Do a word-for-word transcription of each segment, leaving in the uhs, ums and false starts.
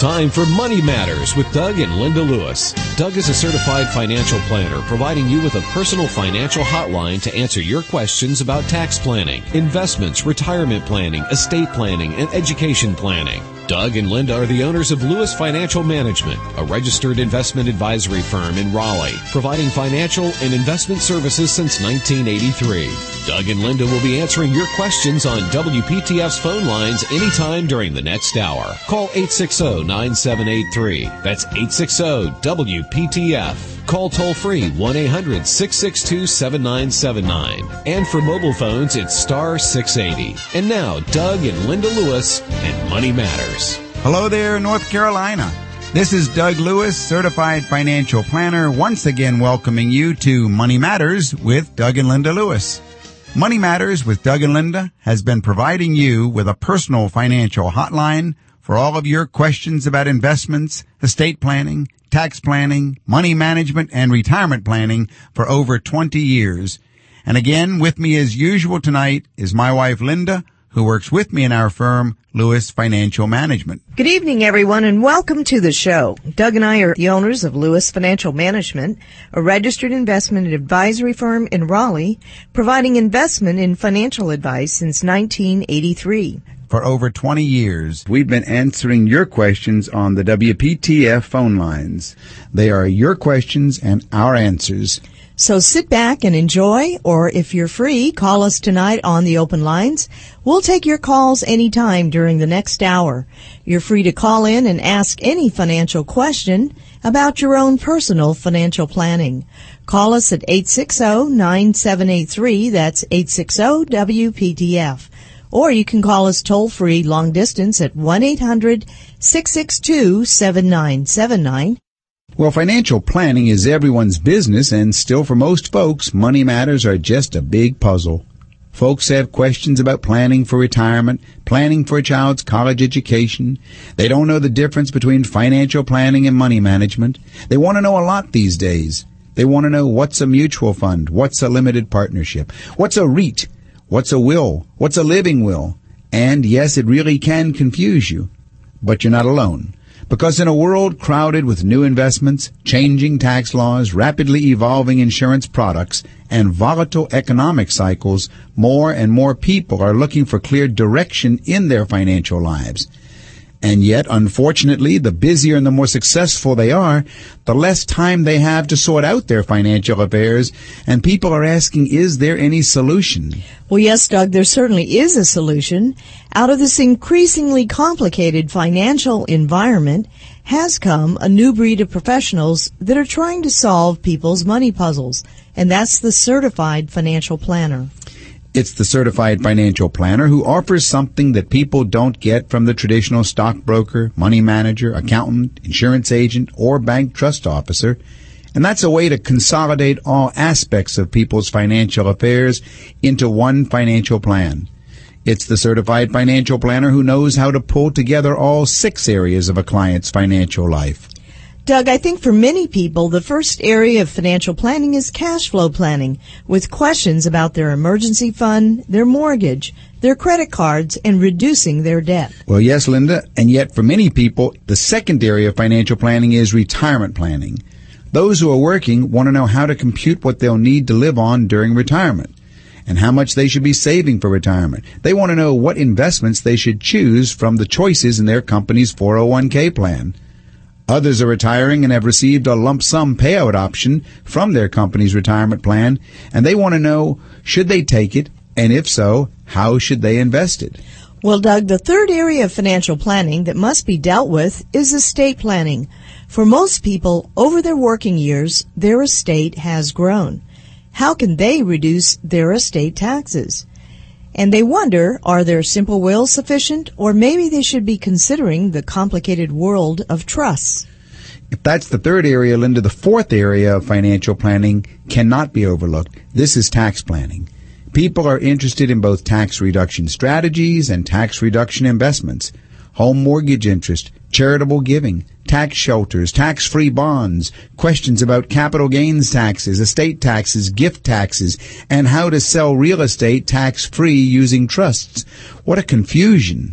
time for Money Matters with Doug and Linda Lewis. Doug is a certified financial planner providing you with a personal financial hotline to answer your questions about tax planning, investments, retirement planning, estate planning, and education planning. Doug and Linda are the owners of Lewis Financial Management, a registered investment advisory firm in Raleigh, providing financial and investment services since nineteen eighty-three. Doug and Linda will be answering your questions on W P T F's phone lines anytime during the next hour. Call eight six zero, nine seven eight three. That's eight six zero W P T F. Call toll-free one eight hundred, six six two, seven nine seven nine. And for mobile phones, it's star six eighty. And now, Doug and Linda Lewis and Money Matters. Hello there, North Carolina. This is Doug Lewis, certified financial planner, once again welcoming you to Money Matters with Doug and Linda Lewis. Money Matters with Doug and Linda has been providing you with a personal financial hotline for all of your questions about investments, estate planning, tax planning, money management, and retirement planning for over twenty years. And again, with me as usual tonight is my wife, Linda, who works with me in our firm, Lewis Financial Management. Good evening, everyone, and welcome to the show. Doug and I are the owners of Lewis Financial Management, a registered investment advisory firm in Raleigh, providing investment and financial advice since nineteen eighty-three. For over twenty years, we've been answering your questions on the W P T F phone lines. They are your questions and our answers. So sit back and enjoy, or if you're free, call us tonight on the open lines. We'll take your calls anytime during the next hour. You're free to call in and ask any financial question about your own personal financial planning. Call us at eight six zero, nine seven eight three. That's eight six zero W P T F. Or you can call us toll-free long distance at one eight hundred, six six two, seven nine seven nine. Well, financial planning is everyone's business, and still for most folks, money matters are just a big puzzle. Folks have questions about planning for retirement, planning for a child's college education. They don't know the difference between financial planning and money management. They want to know a lot these days. They want to know what's a mutual fund, what's a limited partnership, what's a REIT, what's a will, what's a living will. And yes, it really can confuse you, but you're not alone. Because in a world crowded with new investments, changing tax laws, rapidly evolving insurance products, and volatile economic cycles, more and more people are looking for clear direction in their financial lives. And yet, unfortunately, the busier and the more successful they are, the less time they have to sort out their financial affairs, and people are asking, is there any solution? Well, yes, Doug, there certainly is a solution. Out of this increasingly complicated financial environment has come a new breed of professionals that are trying to solve people's money puzzles, and that's the certified financial planner. It's the certified financial planner who offers something that people don't get from the traditional stockbroker, money manager, accountant, insurance agent, or bank trust officer. And that's a way to consolidate all aspects of people's financial affairs into one financial plan. It's the certified financial planner who knows how to pull together all six areas of a client's financial life. Doug, I think for many people, the first area of financial planning is cash flow planning, with questions about their emergency fund, their mortgage, their credit cards, and reducing their debt. Well, yes, Linda, and yet for many people, the second area of financial planning is retirement planning. Those who are working want to know how to compute what they'll need to live on during retirement and how much they should be saving for retirement. They want to know what investments they should choose from the choices in their company's four oh one k plan. Others are retiring and have received a lump sum payout option from their company's retirement plan, and they want to know, should they take it, and if so, how should they invest it? Well, Doug, the third area of financial planning that must be dealt with is estate planning. For most people, over their working years, their estate has grown. How can they reduce their estate taxes? And they wonder, are their simple wills sufficient, or maybe they should be considering the complicated world of trusts? If that's the third area, Linda, the fourth area of financial planning cannot be overlooked. This is tax planning. People are interested in both tax reduction strategies and tax reduction investments, home mortgage interest, charitable giving, tax shelters, tax-free bonds, questions about capital gains taxes, estate taxes, gift taxes, and how to sell real estate tax-free using trusts. What a confusion.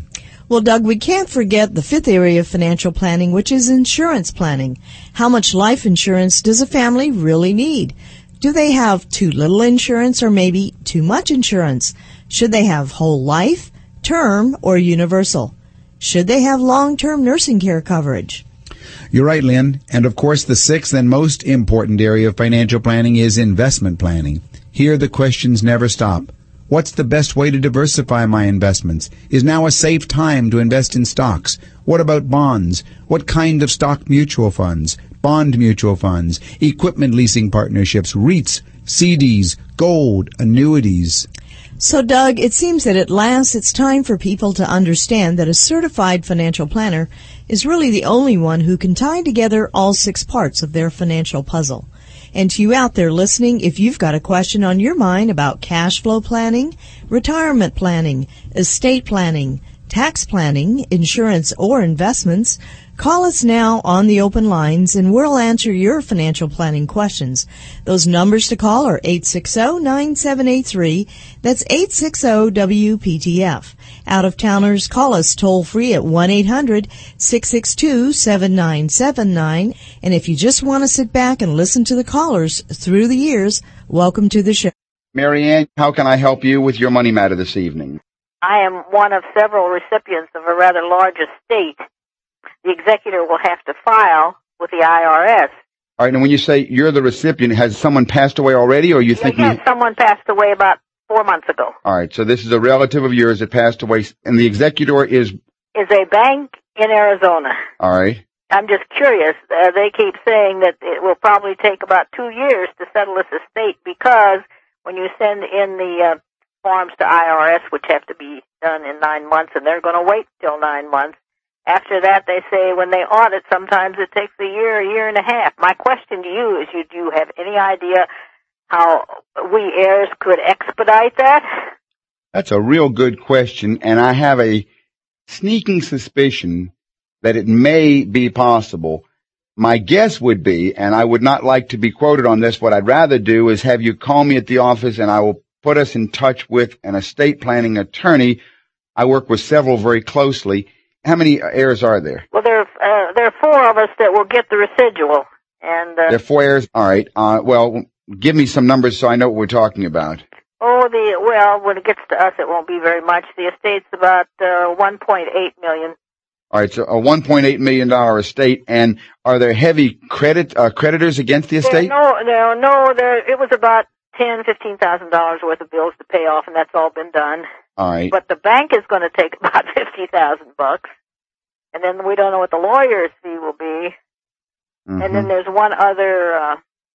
Well, Doug, we can't forget the fifth area of financial planning, which is insurance planning. How much life insurance does a family really need? Do they have too little insurance or maybe too much insurance? Should they have whole life, term, or universal? Should they have long-term nursing care coverage? You're right, Lynn. And of course, the sixth and most important area of financial planning is investment planning. Here, the questions never stop. What's the best way to diversify my investments? Is now a safe time to invest in stocks? What about bonds? What kind of stock mutual funds, bond mutual funds, equipment leasing partnerships, REITs, C Ds, gold, annuities? So, Doug, it seems that at last it's time for people to understand that a certified financial planner is really the only one who can tie together all six parts of their financial puzzle. And to you out there listening, if you've got a question on your mind about cash flow planning, retirement planning, estate planning, tax planning, insurance, or investments, call us now on the open lines and we'll answer your financial planning questions. Those numbers to call are eight six zero, nine seven eight three. That's eight six zero W P T F. Out-of-towners, call us toll-free at one eight hundred, six six two, seven nine seven nine. And if you just want to sit back and listen to the callers through the years, welcome to the show. Marianne, how can I help you with your money matter this evening? I am one of several recipients of a rather large estate. The executor will have to file with the I R S. All right, and when you say you're the recipient, has someone passed away already, or are you yes, thinking... Yes, someone passed away about four months ago. All right, so this is a relative of yours that passed away, and the executor is... Is a bank in Arizona. All right. I'm just curious. Uh, they keep saying that it will probably take about two years to settle this estate because when you send in the uh, forms to I R S, which have to be done in nine months, and they're going to wait till nine months, after that, they say when they audit, sometimes it takes a year, a year and a half. My question to you is, you, do you have any idea how we heirs could expedite that? That's a real good question, and I have a sneaking suspicion that it may be possible. My guess would be, and I would not like to be quoted on this, what I'd rather do is have you call me at the office and I will put us in touch with an estate planning attorney. I work with several very closely. How many heirs are there? Well, there are, uh, there are four of us that will get the residual. And uh, there are four heirs? All right. Uh, well, give me some numbers so I know what we're talking about. Oh, the well, when it gets to us, it won't be very much. The estate's about uh, one point eight million dollars. All right, so a one point eight million dollars estate. And are there heavy credit uh, creditors against the estate? There, no, no, no. There, it was about ten, fifteen thousand dollars worth of bills to pay off, and that's all been done. All right. But the bank is going to take about fifty thousand bucks, and then we don't know what the lawyer's fee will be. Mm-hmm. And then there's one other uh,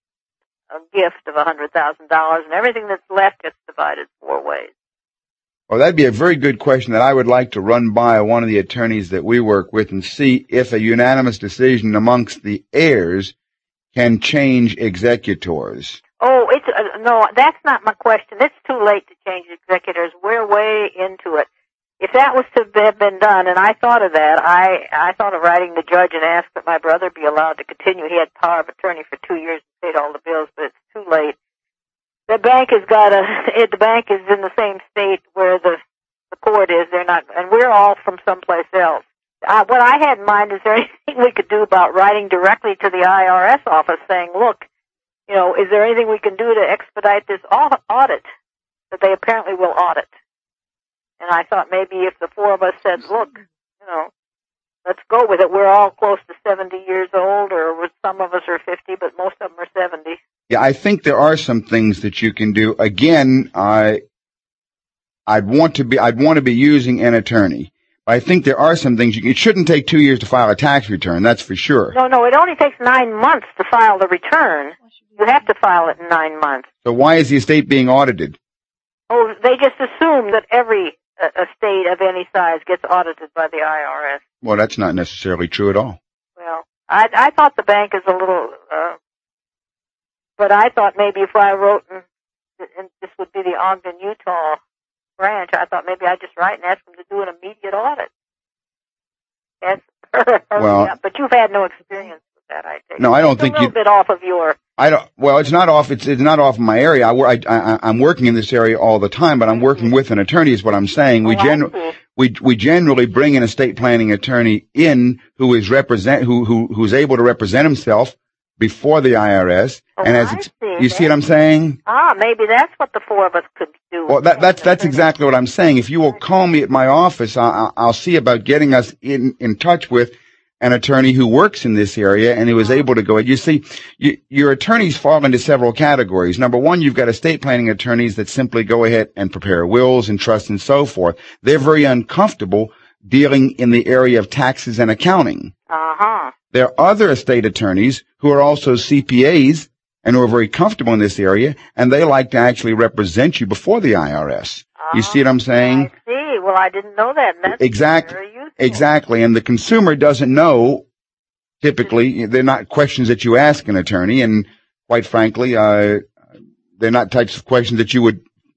a gift of a hundred thousand dollars, and everything that's left gets divided four ways. Well, that'd be a very good question that I would like to run by one of the attorneys that we work with and see if a unanimous decision amongst the heirs can change executors. Oh, it's uh, no, that's not my question. It's too late to change executors. We're way into it. If that was to have been done, and I thought of that, I I thought of writing the judge and ask that my brother be allowed to continue. He had power of attorney for two years and paid all the bills, but it's too late. The bank has got a. It, the bank is in the same state where the the court is. They're not, and we're all from someplace else. Uh, what I had in mind is there anything we could do about writing directly to the I R S office saying, look, you know, is there anything we can do to expedite this audit that they apparently will audit? And I thought maybe if the four of us said, look, you know, let's go with it. We're all close to seventy years old, or some of us are fifty, but most of them are seventy. Yeah, I think there are some things that you can do. Again, I, I'd want to be, I'd want to be using an attorney. I think there are some things you can, it shouldn't take two years to file a tax return, that's for sure. No, no, it only takes nine months to file the return. You have to file it in nine months. So why is the estate being audited? Oh, they just assume that every uh, estate of any size gets audited by the I R S. Well, that's not necessarily true at all. Well, I, I thought the bank is a little, uh, but I thought maybe if I wrote, and, and this would be the Ogden, Utah branch, I thought maybe I'd just write and ask them to do an immediate audit. Yes. Well, yeah, but you've had no experience with that, I think. No, I don't it's think a little you. bit off of your I don't, well, it's not off, it's, it's not off my area. I, I, I, I'm working in this area all the time, but I'm working with an attorney is what I'm saying. We Oh, I generally, see. we, we generally bring an estate planning attorney in who is represent, who, who, who's able to represent himself before the I R S. Oh, and as, I ex- see. you see what I'm saying? Ah, maybe that's what the four of us could do. Well, that, that's, that's exactly what I'm saying. If you will call me at my office, I'll, I'll see about getting us in, in touch with an attorney who works in this area and who is able to go. You see, you, your attorneys fall into several categories. Number one, you've got estate planning attorneys that simply go ahead and prepare wills and trusts and so forth. They're very uncomfortable dealing in the area of taxes and accounting. Uh-huh. There are other estate attorneys who are also C P As and who are very comfortable in this area, and they like to actually represent you before the I R S. You see what I'm saying? I see. Well, I didn't know that. And that's Exactly. very useful. Exactly. And the consumer doesn't know, typically, they're not questions that you ask an attorney, and quite frankly, uh, they're not types of questions that you would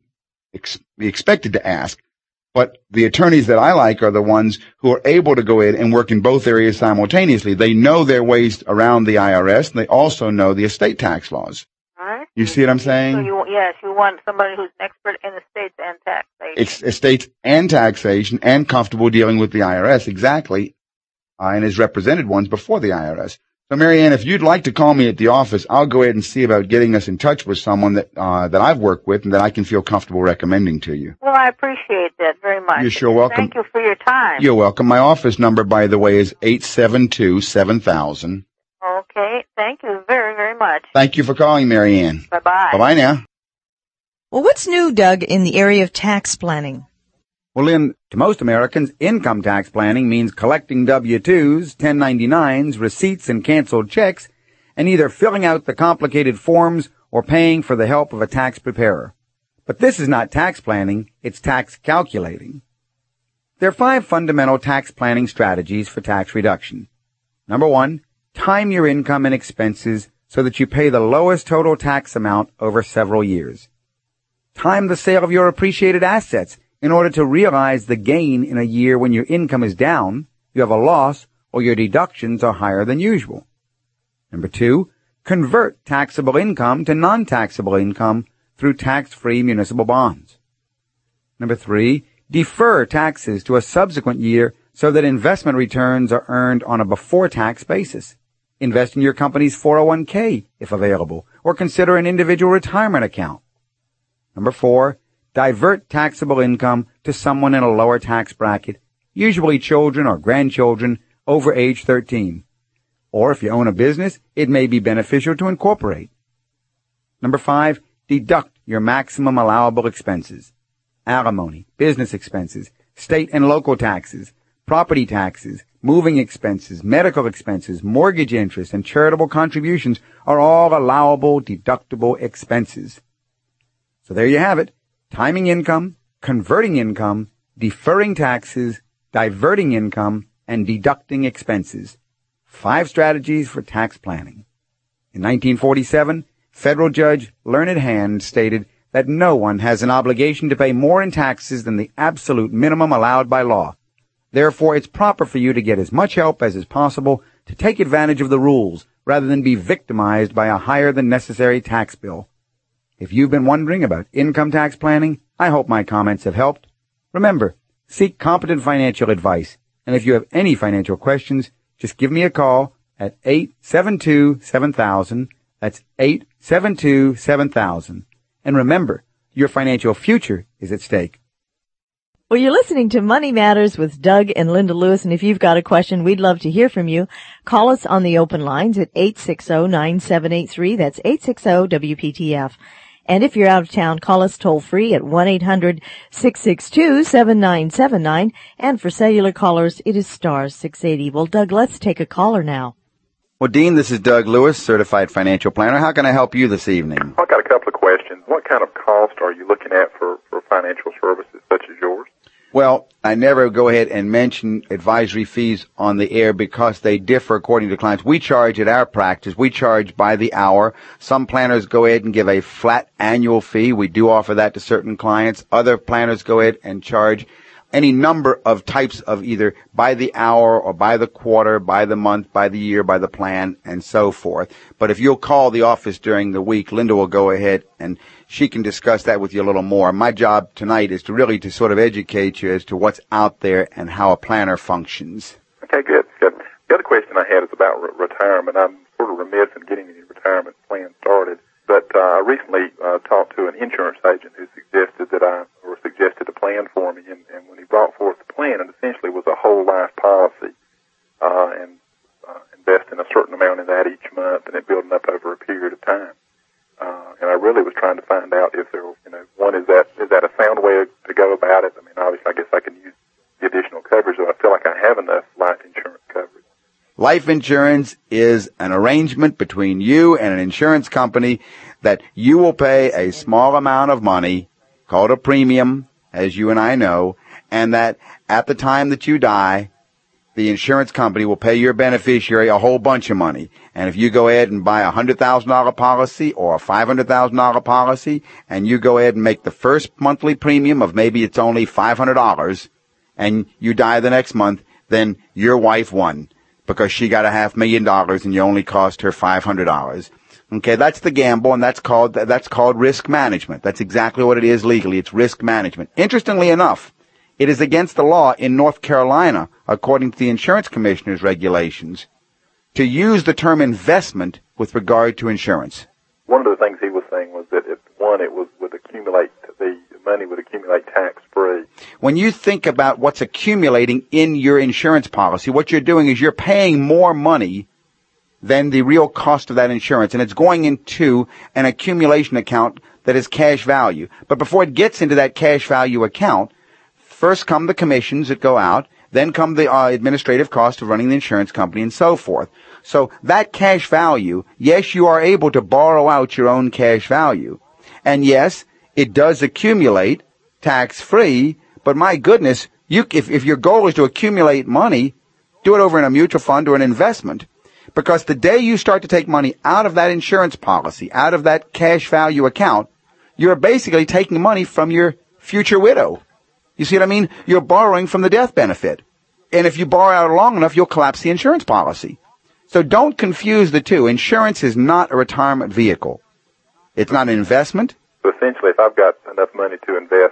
ex- be expected to ask. But the attorneys that I like are the ones who are able to go in and work in both areas simultaneously. They know their ways around the I R S, and they also know the estate tax laws. Right. You see what I'm saying? So you, yes, you want somebody who's an expert in estates and taxation. Ex- estates and taxation and comfortable dealing with the I R S, exactly, uh, and has represented ones before the I R S. So, Marianne, if you'd like to call me at the office, I'll go ahead and see about getting us in touch with someone that uh, that I've worked with and that I can feel comfortable recommending to you. Well, I appreciate that very much. You're sure welcome. Thank you for your time. You're welcome. My office number, by the way, is eight seven two, seven thousand. Okay. Thank you very, very much. Thank you for calling, Marianne. Bye-bye. Bye-bye now. Well, what's new, Doug, in the area of tax planning? Well, Lynn, to most Americans, income tax planning means collecting W two's, ten ninety-nines, receipts, and canceled checks, and either filling out the complicated forms or paying for the help of a tax preparer. But this is not tax planning, it's tax calculating. There are five fundamental tax planning strategies for tax reduction. Number one, time your income and expenses so that you pay the lowest total tax amount over several years. Time the sale of your appreciated assets in order to realize the gain in a year when your income is down, you have a loss, or your deductions are higher than usual. Number two, convert taxable income to non-taxable income through tax-free municipal bonds. Number three, defer taxes to a subsequent year so that investment returns are earned on a before-tax basis. Invest in your company's four oh one k if available, or consider an individual retirement account. Number four, divert taxable income to someone in a lower tax bracket, usually children or grandchildren over age thirteen. Or if you own a business, it may be beneficial to incorporate. Number five, deduct your maximum allowable expenses. Alimony, business expenses, state and local taxes, property taxes, moving expenses, medical expenses, mortgage interest, and charitable contributions are all allowable deductible expenses. So there you have it. Timing income, converting income, deferring taxes, diverting income, and deducting expenses. Five strategies for tax planning. In nineteen forty-seven, federal judge Learned Hand stated that no one has an obligation to pay more in taxes than the absolute minimum allowed by law. Therefore, it's proper for you to get as much help as is possible to take advantage of the rules rather than be victimized by a higher than necessary tax bill. If you've been wondering about income tax planning, I hope my comments have helped. Remember, seek competent financial advice, and if you have any financial questions, just give me a call at eight seven two, seven thousand. That's eight seven two, seven thousand. And remember, your financial future is at stake. Well, you're listening to Money Matters with Doug and Linda Lewis, and if you've got a question, we'd love to hear from you. Call us on the open lines at eight six zero, nine seven eight three. That's eight six zero W P T F. And if you're out of town, call us toll free at one eight hundred, six six two, seven nine seven nine. And for cellular callers, it is star six eighty. Well, Doug, let's take a caller now. Well, Dean, this is Doug Lewis, certified financial planner. How can I help you this evening? I've got a couple of questions. What kind of cost are you looking at for, for financial services such as yours? Well, I never go ahead and mention advisory fees on the air because they differ according to clients. We charge at our practice. We charge by the hour. Some planners go ahead and give a flat annual fee. We do offer that to certain clients. Other planners go ahead and charge any number of types of either by the hour or by the quarter, by the month, by the year, by the plan, and so forth. But if you'll call the office during the week, Linda will go ahead and she can discuss that with you a little more. My job tonight is to really to sort of educate you as to what's out there and how a planner functions. Okay, good, good. The other question I had is about re- retirement. I'm sort of remiss in getting any retirement plan started, but uh, I recently uh, talked to an insurance agent who suggested that I, or suggested a plan for me, and, and when he brought forth the plan, it essentially was a whole life policy, uh, and uh, investing a certain amount in that each month, and it building up over a period of time. Uh, and I really was trying to find out if there, you know, one, is that is that a sound way to go about it? I mean, obviously, I guess I can use the additional coverage, but I feel like I have enough life insurance coverage. Life insurance is an arrangement between you and an insurance company that you will pay a small amount of money, called a premium, as you and I know, and that at the time that you die, the insurance company will pay your beneficiary a whole bunch of money. And if you go ahead and buy a one hundred thousand dollars policy or a five hundred thousand dollars policy, and you go ahead and make the first monthly premium of maybe it's only five hundred dollars, and you die the next month, then your wife won because she got a half million dollars and you only cost her five hundred dollars. Okay, that's the gamble, and that's called that's called risk management. That's exactly what it is legally. It's risk management. Interestingly enough, it is against the law in North Carolina, according to the insurance commissioner's regulations, to use the term investment with regard to insurance. One of the things he was saying was that if one, it was would accumulate, the money would accumulate tax-free. When you think about what's accumulating in your insurance policy, what you're doing is you're paying more money than the real cost of that insurance, and it's going into an accumulation account that is cash value. But before it gets into that cash value account, first come the commissions that go out, then come the uh, administrative cost of running the insurance company, and so forth. So that cash value, yes, you are able to borrow out your own cash value. And yes, it does accumulate tax-free, but my goodness, you, if, if your goal is to accumulate money, do it over in a mutual fund or an investment. Because the day you start to take money out of that insurance policy, out of that cash value account, you're basically taking money from your future widow. You see what I mean? You're borrowing from the death benefit. And if you borrow out long enough, you'll collapse the insurance policy. So don't confuse the two. Insurance is not a retirement vehicle. It's not an investment. So essentially, if I've got enough money to invest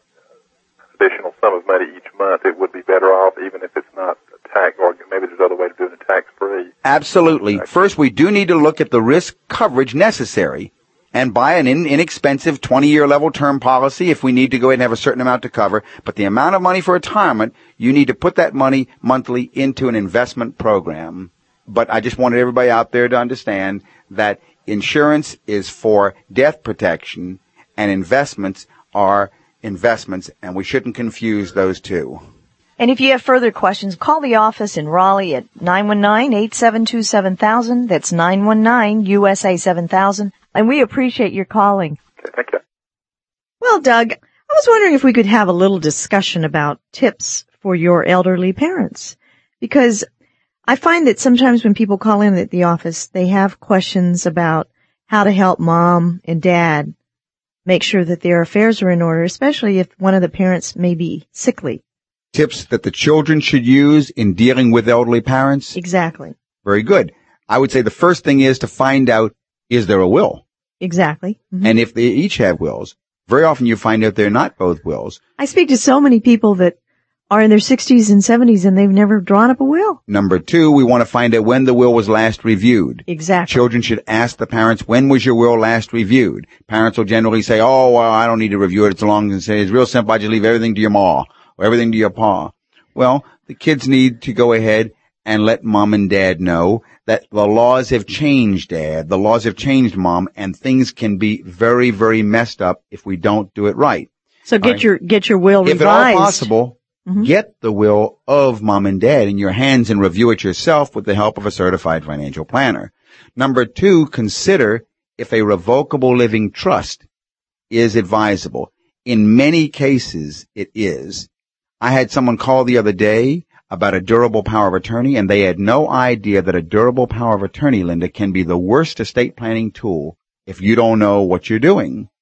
additional sum of money each month, it would be better off even if it's not tax, or maybe there's other way to do it tax-free. Absolutely. First, we do need to look at the risk coverage necessary and buy an in, inexpensive twenty-year level term policy if we need to go ahead and have a certain amount to cover. But the amount of money for retirement, you need to put that money monthly into an investment program. But I just wanted everybody out there to understand that insurance is for death protection and investments are investments, and we shouldn't confuse those two. And if you have further questions, call the office in Raleigh at nine one nine, eight seven two, seven thousand. That's nine one nine, U S A seven thousand. And we appreciate your calling. Okay, thank you. Well, Doug, I was wondering if we could have a little discussion about tips for your elderly parents. Because I find that sometimes when people call in at the office, they have questions about how to help mom and dad make sure that their affairs are in order, especially if one of the parents may be sickly. Tips that the children should use in dealing with elderly parents? Exactly. Very good. I would say the first thing is to find out, is there a will? Exactly. Mm-hmm. And if they each have wills, very often you find out they're not both wills. I speak to so many people that are in their sixties and seventies and they've never drawn up a will. Number two, we want to find out when the will was last reviewed. Exactly. Children should ask the parents, when was your will last reviewed? Parents will generally say, oh, well, I don't need to review it. It's long and say, it's real simple. I just leave everything to your ma or everything to your pa. Well, the kids need to go ahead and let mom and dad know that the laws have changed, dad. The laws have changed, mom, and things can be very, very messed up if we don't do it right. So get right? your, get your will if revised. If at all possible, mm-hmm. get the will of mom and dad in your hands and review it yourself with the help of a certified financial planner. Number two, consider if a revocable living trust is advisable. In many cases, it is. I had someone call the other day about a durable power of attorney, and they had no idea that a durable power of attorney, Linda, can be the worst estate planning tool if you don't know what you're doing.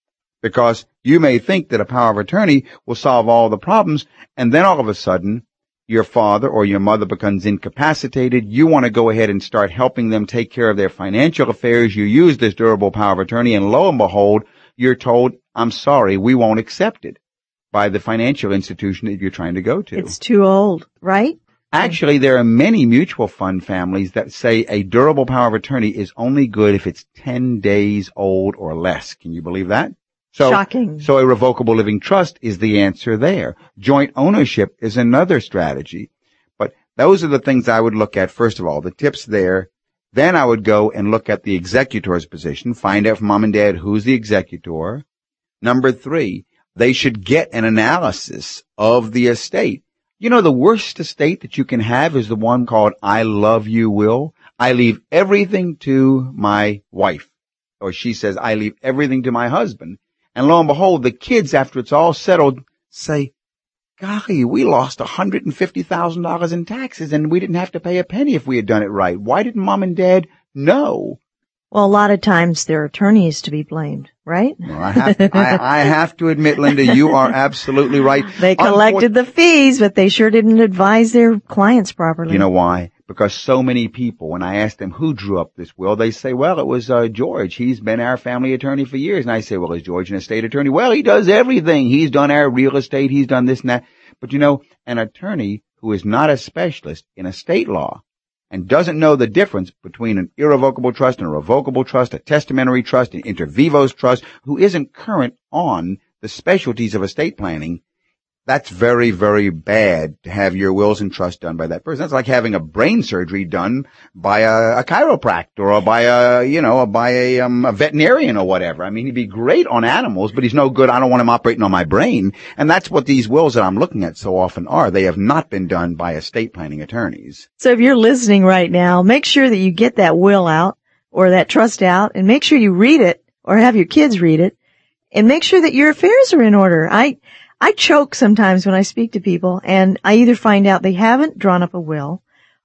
Because you may think that a power of attorney will solve all the problems, and then all of a sudden, your father or your mother becomes incapacitated. You want to go ahead and start helping them take care of their financial affairs. You use this durable power of attorney, and lo and behold, you're told, I'm sorry, we won't accept it by the financial institution that you're trying to go to. It's too old, right? Actually, there are many mutual fund families that say a durable power of attorney is only good if it's ten days old or less. Can you believe that? So, Shocking. So a revocable living trust is the answer there. Joint ownership is another strategy. But those are the things I would look at, first of all, the tips there. Then I would go and look at the executor's position, find out from mom and dad who's the executor. Number three, they should get an analysis of the estate. You know, the worst estate that you can have is the one called I love you will. I leave everything to my wife. Or she says, I leave everything to my husband. And lo and behold, the kids, after it's all settled, say, golly, we lost one hundred fifty thousand dollars in taxes and we didn't have to pay a penny if we had done it right. Why didn't mom and dad know? Well, a lot of times their attorney is to be blamed, right? Well, I, have to, I, I have to admit, Linda, you are absolutely right. They collected Unfor- the fees, but they sure didn't advise their clients properly. You know why? Because so many people, when I ask them who drew up this will, they say, well, it was uh, George. He's been our family attorney for years. And I say, well, is George an estate attorney? Well, he does everything. He's done our real estate. He's done this and that. But you know, an attorney who is not a specialist in estate law and doesn't know the difference between an irrevocable trust and a revocable trust, a testamentary trust, an inter vivos trust, who isn't current on the specialties of estate planning, that's very, very bad to have your wills and trusts done by that person. That's like having a brain surgery done by a, a chiropractor or by a, you know, by a, um, a veterinarian or whatever. I mean, he'd be great on animals, but he's no good. I don't want him operating on my brain. And that's what these wills that I'm looking at so often are. They have not been done by estate planning attorneys. So if you're listening right now, make sure that you get that will out or that trust out and make sure you read it or have your kids read it and make sure that your affairs are in order. I, I choke sometimes when I speak to people, and I either find out they haven't drawn up a will,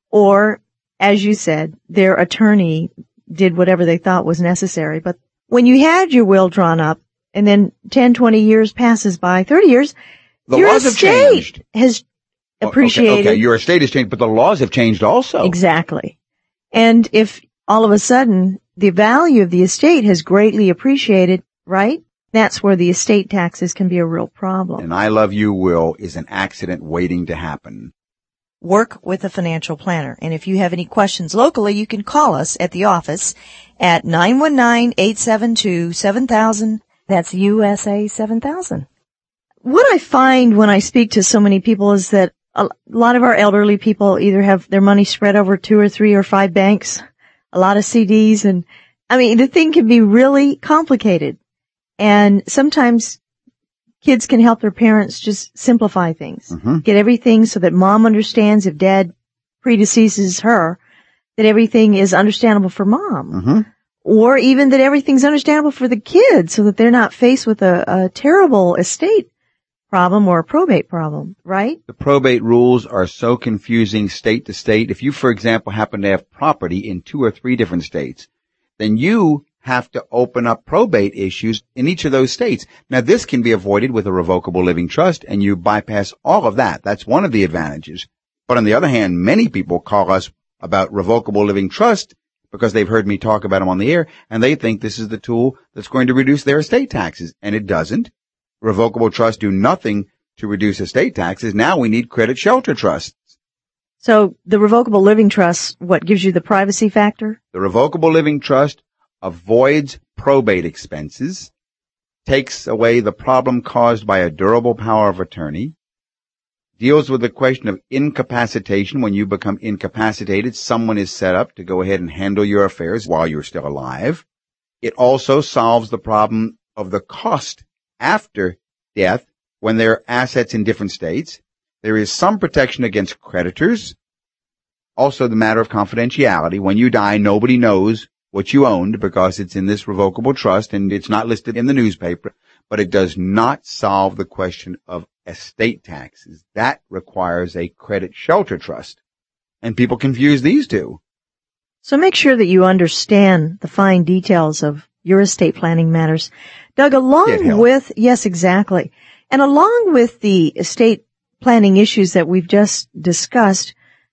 or, as you said, their attorney did whatever they thought was necessary. But when you had your will drawn up, and then ten, twenty years passes by, thirty years, the your laws have estate changed. has appreciated. Okay, okay, your estate has changed, but the laws have changed also. Exactly. And if all of a sudden the value of the estate has greatly appreciated, right? That's where the estate taxes can be a real problem. And I love you will is an accident waiting to happen. Work with a financial planner. And if you have any questions locally, you can call us at the office at nine one nine, eight seven two, seven thousand. That's U S A seven thousand. What I find when I speak to so many people is that a lot of our elderly people either have their money spread over two or three or five banks, a lot of C Ds, and I mean, the thing can be really complicated. And sometimes kids can help their parents just simplify things. Mm-hmm. Get everything so that mom understands if dad predeceases her, that everything is understandable for mom. Mm-hmm. Or even that everything's understandable for the kids so that they're not faced with a, a terrible estate problem or a probate problem, right? The probate rules are so confusing state to state. If you, for example, happen to have property in two or three different states, then you have to open up probate issues in each of those states. Now, this can be avoided with a revocable living trust, and you bypass all of that. That's one of the advantages. But on the other hand, many people call us about revocable living trust because they've heard me talk about them on the air, and they think this is the tool that's going to reduce their estate taxes, and it doesn't. Revocable trusts do nothing to reduce estate taxes. Now we need credit shelter trusts. So the revocable living trust, what gives you the privacy factor? The revocable living trust avoids probate expenses, takes away the problem caused by a durable power of attorney, deals with the question of incapacitation. When you become incapacitated, someone is set up to go ahead and handle your affairs while you're still alive. It also solves the problem of the cost after death when there are assets in different states. There is some protection against creditors. Also the matter of confidentiality. When you die, nobody knows what you owned because it's in this revocable trust and it's not listed in the newspaper, but it does not solve the question of estate taxes. That requires a credit shelter trust. And people confuse these two. So make sure that you understand the fine details of your estate planning matters. Doug, along with, yes, exactly. And along with the estate planning issues that we've just discussed,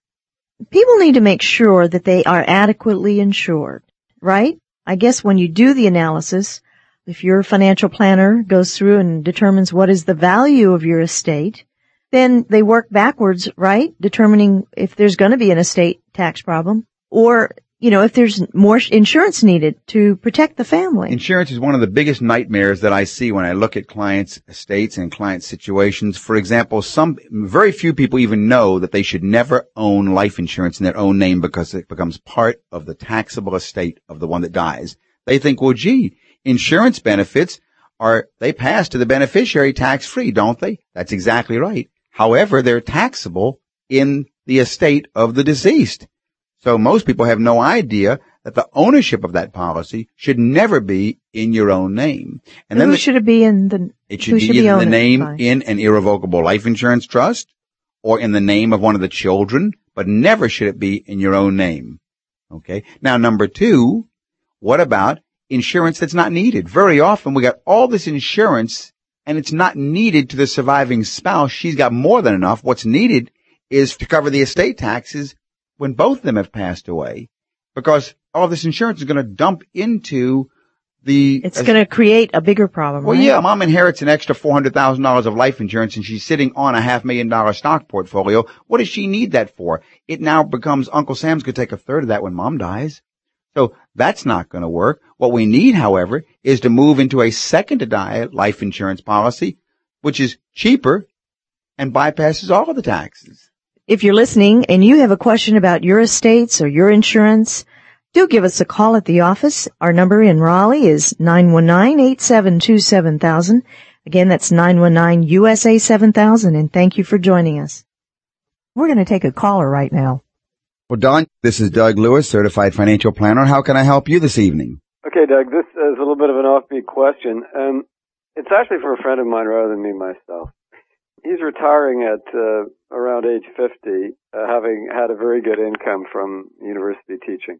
people need to make sure that they are adequately insured, right? I guess when you do the analysis, if your financial planner goes through and determines what is the value of your estate, then they work backwards, right? Determining if there's going to be an estate tax problem or, you know, if there's more insurance needed to protect the family. Insurance is one of the biggest nightmares that I see when I look at clients' estates and client situations. For example, some, very few people even know that they should never own life insurance in their own name because it becomes part of the taxable estate of the one that dies. They think, well, gee, insurance benefits are, they pass to the beneficiary tax-free, don't they? That's exactly right. However, they're taxable in the estate of the deceased. So most people have no idea that the ownership of that policy should never be in your own name. And who then the, should it be in the? It should who be should in be the name by? in an irrevocable life insurance trust or in the name of one of the children, but never should it be in your own name. Okay. Now, number two, what about insurance that's not needed? Very often we got all this insurance and it's not needed to the surviving spouse. She's got more than enough. What's needed is to cover the estate taxes when both of them have passed away, because all this insurance is going to dump into the... It's going to create a bigger problem, Well, right? yeah, mom inherits an extra four hundred thousand dollars of life insurance and she's sitting on a half million dollar stock portfolio. What does she need that for? It now becomes Uncle Sam's going to take a third of that when mom dies. So that's not going to work. What we need, however, is to move into a second to die life insurance policy, which is cheaper and bypasses all of the taxes. If you're listening and you have a question about your estates or your insurance, do give us a call at the office. Our number in Raleigh is nine one nine, eight seven two, seven thousand. Again, that's nine one nine U S A seven thousand, and thank you for joining us. We're going to take a caller right now. Well, Don, this is Doug Lewis, Certified Financial Planner. How can I help you this evening? Okay, Doug, this is a little bit of an offbeat question. Um, it's actually for a friend of mine rather than me myself. He's retiring at uh, around age fifty, uh, having had a very good income from university teaching.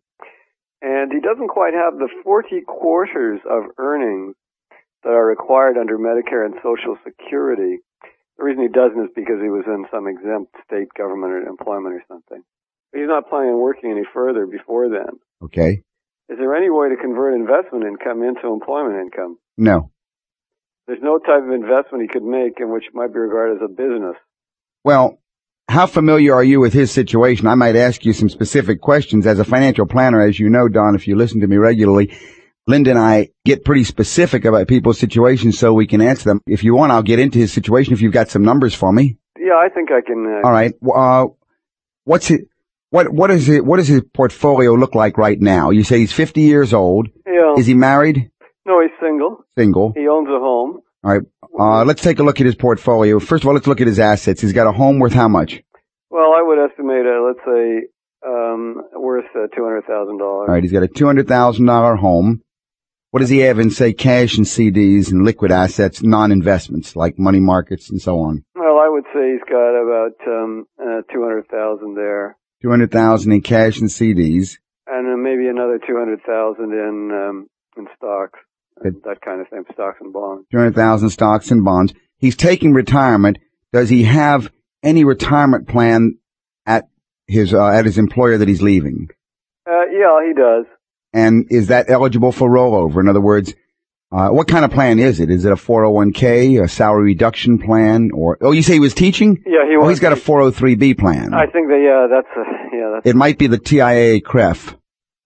And he doesn't quite have the forty quarters of earnings that are required under Medicare and Social Security. The reason he doesn't is because he was in some exempt state government or employment or something. But he's not planning on working any further before then. Okay. Is there any way to convert investment income into employment income? No. There's no type of investment he could make in which might be regarded as a business. Well, how familiar are you with his situation? I might ask you some specific questions. As a financial planner, as you know, Don, if you listen to me regularly, Linda and I get pretty specific about people's situations so we can answer them. If you want, I'll get into his situation if you've got some numbers for me. Yeah, I think I can. Uh, All right. Uh, what's it? What what is it? What does his portfolio look like right now? You say he's fifty years old. Yeah. Is he married? No, he's single. Single. He owns a home. All right. Uh, let's take a look at his portfolio. First of all, let's look at his assets. He's got a home worth how much? Well, I would estimate, uh, let's say, um, worth uh, two hundred thousand dollars. All right. He's got a two hundred thousand dollars home. What does he have in, say, cash and C Ds and liquid assets, non-investments like money markets and so on? Well, I would say he's got about um, uh, two hundred thousand dollars there. two hundred thousand dollars in cash and C Ds. And then maybe another two hundred thousand dollars in um, in stocks, Good. that kind of thing, stocks and bonds. two hundred thousand dollars stocks and bonds. He's taking retirement. Does he have any retirement plan at his uh, at his employer that he's leaving? Uh, yeah, he does. And is that eligible for rollover? In other words, uh, what kind of plan is it? Is it a four oh one k, a salary reduction plan, or, oh, you say he was teaching? Yeah, he was. Oh, he's got a four oh three b plan. I think that, yeah, that's, a, yeah, that's. It might be the T I A A C R E F.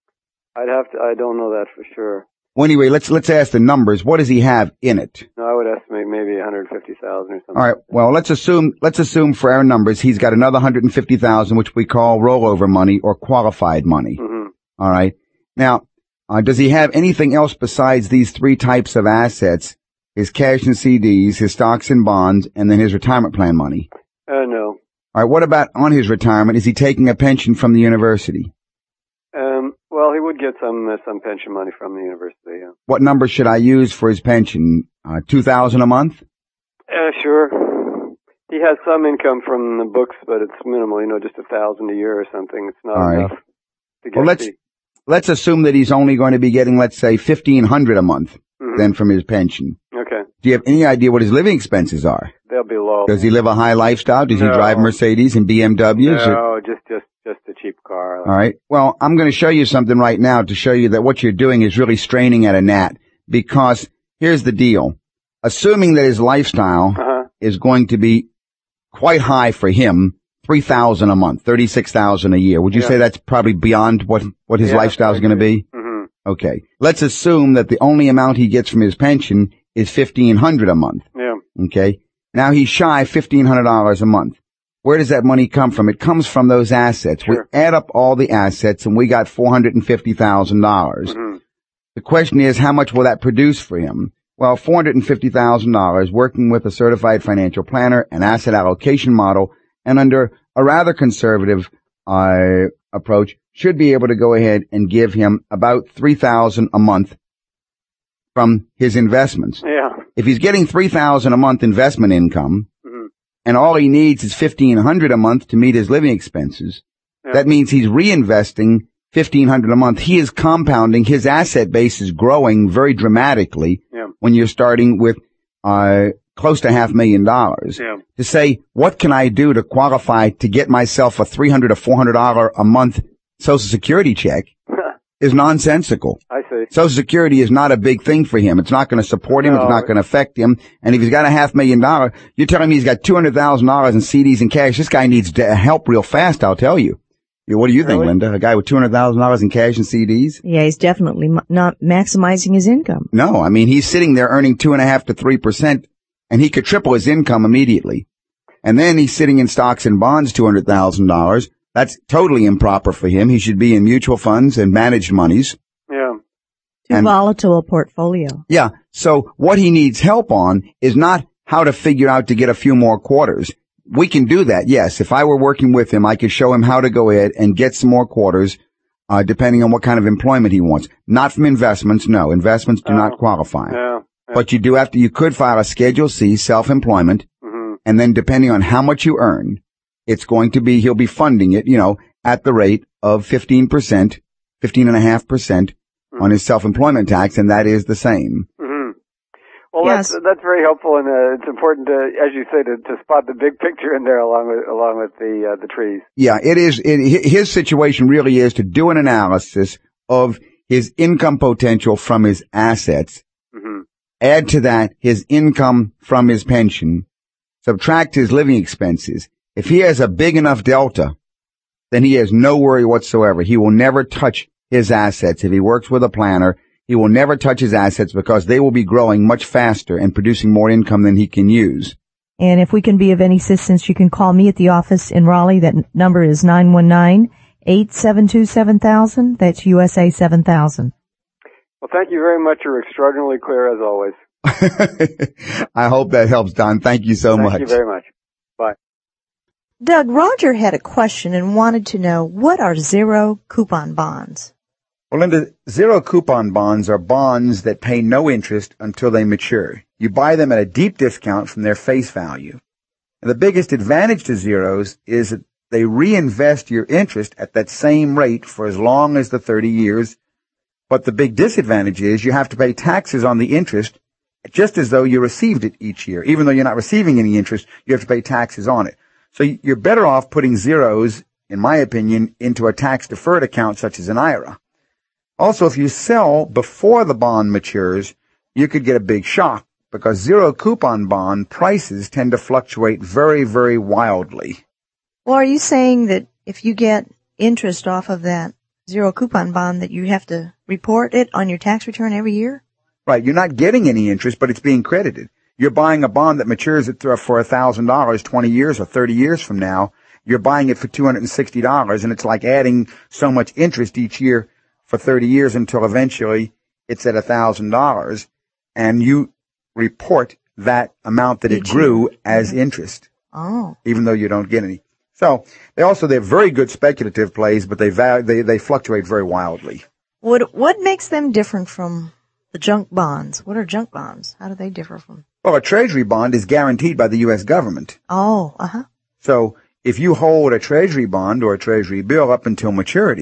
I'd have to, I don't know that for sure. Well, anyway, let's, let's ask the numbers. What does he have in it? No, I would estimate maybe one hundred fifty thousand or something. All right. Well, let's assume, let's assume for our numbers, he's got another one hundred fifty thousand, which we call rollover money or qualified money. Mm-hmm. All right. Now, uh, does he have anything else besides these three types of assets? His cash and C Ds, his stocks and bonds, and then his retirement plan money? Uh, no. All right. What about on his retirement? Is he taking a pension from the university? Um, well, he would get some, uh, some pension money from the university, yeah. What number should I use for his pension? Uh, two thousand a month? Uh, sure. He has some income from the books, but it's minimal, you know, just a thousand a year or something. It's not All right. enough to get Well, let's, the, let's assume that he's only going to be getting, let's say, fifteen hundred a month. mm-hmm. than from his pension. Okay. Do you have any idea what his living expenses are? They'll be low. Does he live a high lifestyle? Does No. he drive Mercedes and B M Ws? No, or- just, just, just a cheap car. All right. Well, I'm going to show you something right now to show you that what you're doing is really straining at a gnat, because here's the deal. Assuming that his lifestyle Uh-huh. is going to be quite high for him, three thousand a month, thirty-six thousand a year. Would you Yeah. say that's probably beyond what, what his Yeah, lifestyle is I going to agree. be? Mm-hmm. Okay. Let's assume that the only amount he gets from his pension is fifteen hundred a month. Yeah. Okay. Now he's shy fifteen hundred dollars a month. Where does that money come from? It comes from those assets. Sure. We add up all the assets and we got four hundred fifty thousand dollars. Mm-hmm. The question is, how much will that produce for him? Well, four hundred fifty thousand dollars working with a certified financial planner, an asset allocation model, and under a rather conservative uh, approach, should be able to go ahead and give him about three thousand dollars a month from his investments. Yeah. If he's getting three thousand dollars a month investment income, Mm-hmm. and all he needs is fifteen hundred dollars a month to meet his living expenses, Yeah. that means he's reinvesting fifteen hundred dollars a month. He is compounding. His asset base is growing very dramatically Yeah. when you're starting with uh close to half million dollars. Yeah. To say, what can I do to qualify to get myself a three hundred dollars or four hundred dollars a month Social Security check is nonsensical. I see. Social Security is not a big thing for him. It's not going to support him. No. It's not going to affect him. And if he's got a half million dollar, you're telling me he's got two hundred thousand dollars in C Ds and cash. This guy needs to help real fast, I'll tell you. Yeah, what do you think, Really? Linda? A guy with two hundred thousand dollars in cash and C Ds? Yeah, he's definitely m- not maximizing his income. No, I mean, he's sitting there earning two and a half to three percent, and he could triple his income immediately. And then he's sitting in stocks and bonds, two hundred thousand dollars. That's totally improper for him. He should be in mutual funds and managed monies. Yeah. Too And- volatile a portfolio. Yeah. So what he needs help on is not how to figure out to get a few more quarters. We can do that. Yes. If I were working with him, I could show him how to go ahead and get some more quarters, uh, depending on what kind of employment he wants. Not from investments. No, investments do Oh. not qualify. Yeah. Yeah. But you do have to, you could file a Schedule C, self-employment, Mm-hmm. and then depending on how much you earn, it's going to be, he'll be funding it, you know, at the rate of fifteen percent, fifteen and a half percent on his self-employment tax, and that is the same. Mm-hmm. Well, Yes. that's that's very helpful, and uh, it's important to, as you say, to, to spot the big picture in there along with along with the uh, the trees. Yeah, it is, it, hi- his situation really is to do an analysis of his income potential from his assets, Mm-hmm. add to that his income from his pension, subtract his living expenses. If he has a big enough delta, then he has no worry whatsoever. He will never touch his assets. If he works with a planner, he will never touch his assets because they will be growing much faster and producing more income than he can use. And if we can be of any assistance, you can call me at the office in Raleigh. That n- number is nine one nine, eight seven two, seven thousand. That's U S A seven thousand. Well, thank you very much. You're extraordinarily clear as always. I hope that helps, Don. Thank you so thank much. you very much. Bye. Doug, Roger had a question and wanted to know, what are zero coupon bonds? Well, Linda, zero coupon bonds are bonds that pay no interest until they mature. You buy them at a deep discount from their face value. And the biggest advantage to zeros is that they reinvest your interest at that same rate for as long as the thirty years. But the big disadvantage is you have to pay taxes on the interest just as though you received it each year. Even though you're not receiving any interest, you have to pay taxes on it. So you're better off putting zeros, in my opinion, into a tax-deferred account such as an I R A. Also, if you sell before the bond matures, you could get a big shock because zero coupon bond prices tend to fluctuate very, very wildly. Well, are you saying that if you get interest off of that zero coupon bond that you have to report it on your tax return every year? Right. You're not getting any interest, but it's being credited. You're buying a bond that matures at th- for one thousand dollars twenty years or thirty years from now. You're buying it for two hundred sixty dollars, and it's like adding so much interest each year for thirty years until eventually it's at one thousand dollars, and you report that amount that it Each grew year. as interest, Oh. even though you don't get any. So they also, they're very good speculative plays, but they val- they, they fluctuate very wildly. What, what makes them different from the junk bonds? What are junk bonds? How do they differ from? Well, a treasury bond is guaranteed by the U S government. Oh, uh-huh. So if you hold a treasury bond or a treasury bill up until maturity,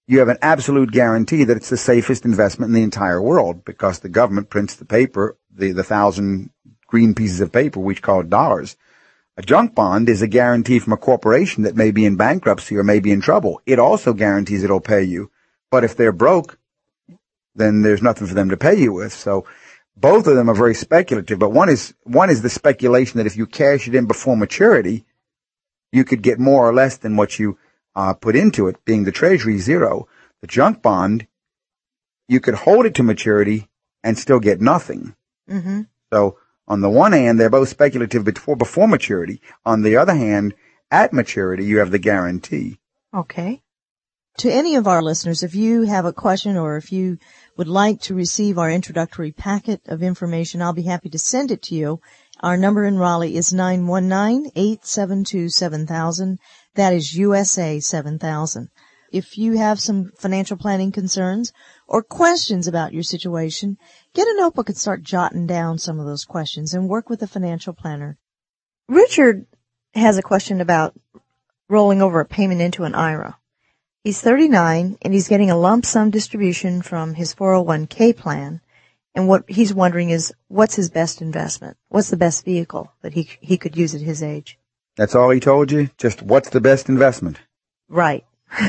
you have an absolute guarantee that it's the safest investment in the entire world because the government prints the paper, the, the thousand green pieces of paper, which call dollars. A junk bond is a guarantee from a corporation that may be in bankruptcy or may be in trouble. It also guarantees it'll pay you. But if they're broke, then there's nothing for them to pay you with. So both of them are very speculative, but one is, one is the speculation that if you cash it in before maturity, you could get more or less than what you uh, put into it, being the treasury zero. The junk bond, you could hold it to maturity and still get nothing. Mm-hmm. So on the one hand, they're both speculative before, before maturity. On the other hand, at maturity, you have the guarantee. Okay. To any of our listeners, if you have a question or if you would like to receive our introductory packet of information, I'll be happy to send it to you. Our number in Raleigh is nine one nine, eight seven two, seven thousand. That is U S A seven thousand. If you have some financial planning concerns or questions about your situation, get a notebook and start jotting down some of those questions and work with a financial planner. Richard has a question about rolling over a payment into an I R A. He's thirty-nine and he's getting a lump sum distribution from his four oh one k plan. And what he's wondering is, what's his best investment? What's the best vehicle that he he could use at his age? That's all he told you? Just what's the best investment? Right.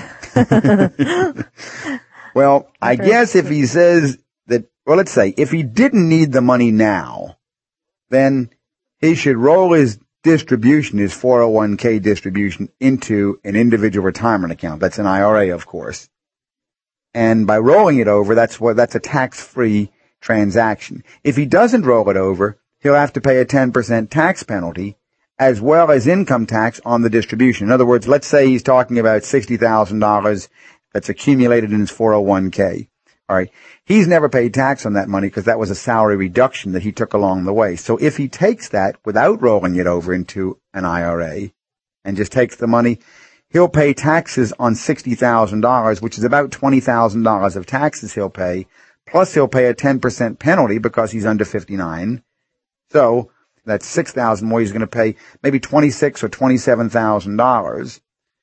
Well, I guess if he says that, well, let's say if he didn't need the money now, then he should roll his distribution, his four oh one k distribution, into an individual retirement account. That's an I R A, of course. And by rolling it over, that's what, that's a tax-free transaction. If he doesn't roll it over, he'll have to pay a ten percent tax penalty as well as income tax on the distribution. In other words, let's say he's talking about sixty thousand dollars that's accumulated in his four oh one k. All right. He's never paid tax on that money because that was a salary reduction that he took along the way. So if he takes that without rolling it over into an I R A and just takes the money, he'll pay taxes on sixty thousand dollars, which is about twenty thousand dollars of taxes he'll pay. Plus he'll pay a ten percent penalty because he's under fifty-nine. So that's six thousand dollars more. He's going to pay maybe twenty-six thousand dollars or twenty-seven thousand dollars.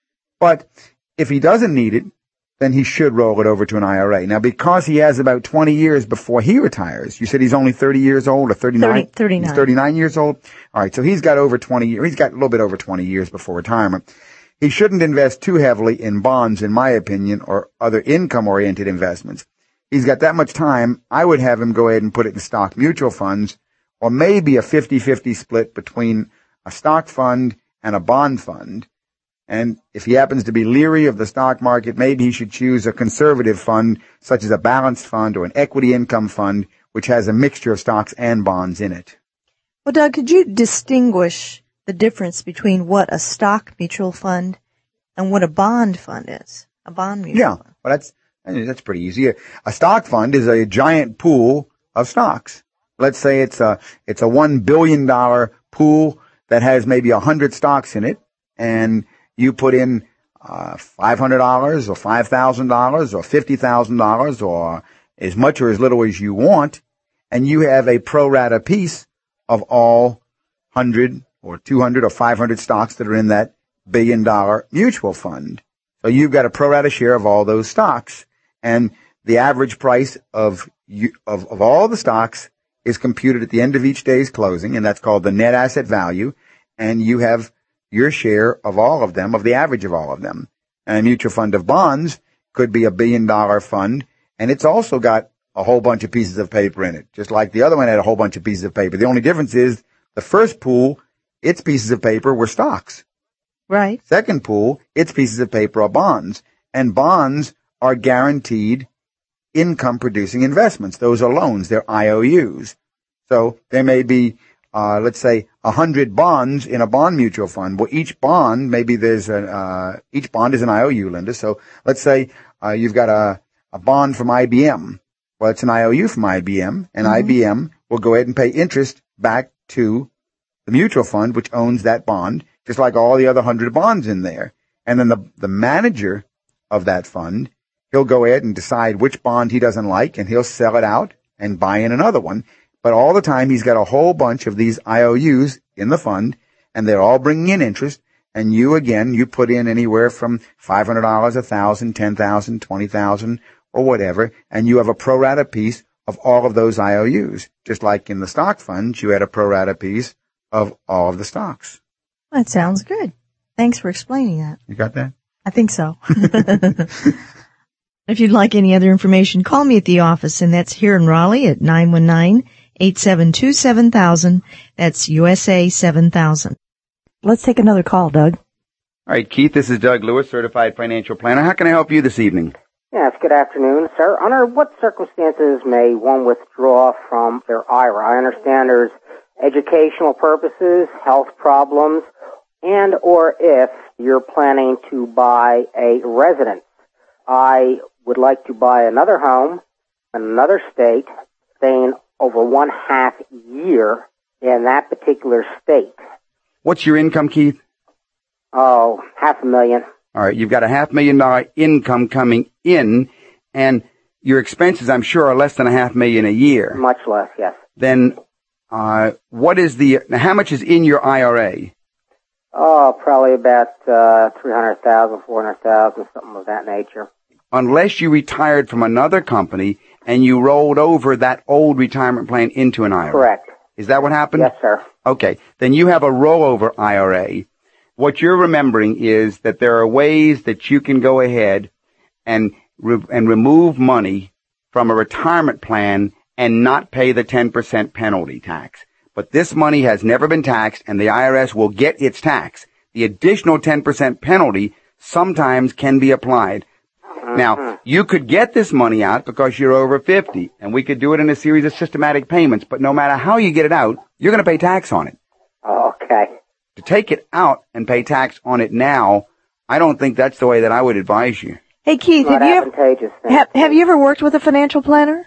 But if he doesn't need it, then he should roll it over to an I R A. Now, because he has about twenty years before he retires, you said he's only thirty years old or thirty-nine? thirty, thirty-nine. He's thirty-nine years old? All right, so he's got over twenty years. He's got a little bit over twenty years before retirement. He shouldn't invest too heavily in bonds, in my opinion, or other income-oriented investments. He's got that much time. I would have him go ahead and put it in stock mutual funds, or maybe a fifty-fifty split between a stock fund and a bond fund. And if he happens to be leery of the stock market, maybe he should choose a conservative fund, such as a balanced fund or an equity income fund, which has a mixture of stocks and bonds in it. Well, Doug, could you distinguish the difference between what a stock mutual fund and what a bond fund is? A bond mutual yeah, fund. Yeah, well, that's, that's pretty easy. A stock fund is a giant pool of stocks. Let's say it's a, it's a one billion dollars pool that has maybe a hundred stocks in it, and you put in uh five hundred dollars or five thousand dollars or fifty thousand dollars or as much or as little as you want, and you have a pro rata piece of all one hundred or two hundred or five hundred stocks that are in that billion dollar mutual fund. So you've got a pro rata share of all those stocks, and the average price of you, of, of all the stocks is computed at the end of each day's closing, and that's called the net asset value, and you have your share of all of them, of the average of all of them. And a mutual fund of bonds could be a billion dollar fund, and it's also got a whole bunch of pieces of paper in it, just like the other one had a whole bunch of pieces of paper. The only difference is the first pool, its pieces of paper were stocks. Right. Second pool, its pieces of paper are bonds, and bonds are guaranteed income producing investments. Those are loans. They're I O Us. So there may be Uh, let's say a hundred bonds in a bond mutual fund. Well, each bond, maybe there's a, uh, each bond is an I O U, Linda. So let's say, uh, you've got a, a bond from I B M. Well, it's an I O U from I B M, and mm-hmm. I B M will go ahead and pay interest back to the mutual fund, which owns that bond, just like all the other hundred bonds in there. And then the, the manager of that fund, he'll go ahead and decide which bond he doesn't like, and he'll sell it out and buy in another one. But all the time, he's got a whole bunch of these I O Us in the fund, and they're all bringing in interest, And you, again, you put in anywhere from five hundred dollars, one thousand dollars, ten thousand dollars, twenty thousand dollars, or whatever, and you have a pro rata piece of all of those I O Us. Just like in the stock funds, you had a pro rata piece of all of the stocks. That sounds good. Thanks for explaining that. You got that? I think so. If you'd like any other information, call me at the office, and that's here in Raleigh at nine one nine, eight seven two, seven thousand. That's U S A seven thousand. Let's take another call, Doug. All right, Keith, this is Doug Lewis, Certified Financial Planner. How can I help you this evening? Yes, good afternoon, sir. Under what circumstances may one withdraw from their I R A? I understand there's educational purposes, health problems, and or if you're planning to buy a residence. I would like to buy another home in another state, staying over one half year in that particular state. What's your income, Keith? Oh, half a million. All right, you've got a half million dollar income coming in, and your expenses, I'm sure, are less than a half million a year. Much less, yes. Then, uh, what is the, now how much is in your I R A? Oh, probably about, uh, three hundred thousand, four hundred thousand, something of that nature. Unless you retired from another company and you rolled over that old retirement plan into an I R A. Correct. Is that what happened? Yes, sir. Okay. Then you have a rollover I R A. What you're remembering is that there are ways that you can go ahead and re- and remove money from a retirement plan and not pay the ten percent penalty tax. But this money has never been taxed, and the I R S will get its tax. The additional ten percent penalty sometimes can be applied. Mm-hmm. Now, you could get this money out because you're over fifty, and we could do it in a series of systematic payments, but no matter how you get it out, you're going to pay tax on it. Okay. To take it out and pay tax on it now, I don't think that's the way that I would advise you. Hey, Keith, have you, ever, have, have you ever worked with a financial planner?